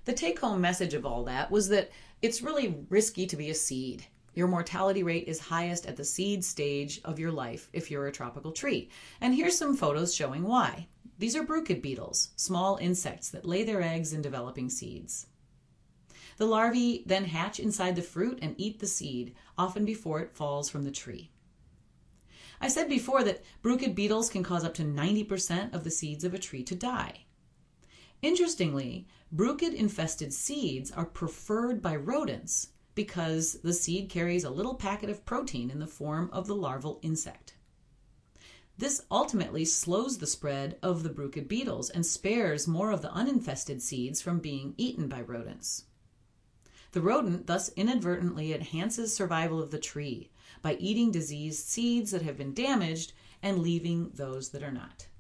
The take-home message of all that was that it's really risky to be a seed. Your mortality rate is highest at the seed stage of your life if you're a tropical tree. And here's some photos showing why. These are bruchid beetles, small insects that lay their eggs in developing seeds. The larvae then hatch inside the fruit and eat the seed, often before it falls from the tree. I said before that bruchid beetles can cause up to 90% of the seeds of a tree to die. Interestingly, bruchid-infested seeds are preferred by rodents because the seed carries a little packet of protein in the form of the larval insect. This ultimately slows the spread of the bruchid beetles and spares more of the uninfested seeds from being eaten by rodents. The rodent thus inadvertently enhances survival of the tree by eating diseased seeds that have been damaged and leaving those that are not.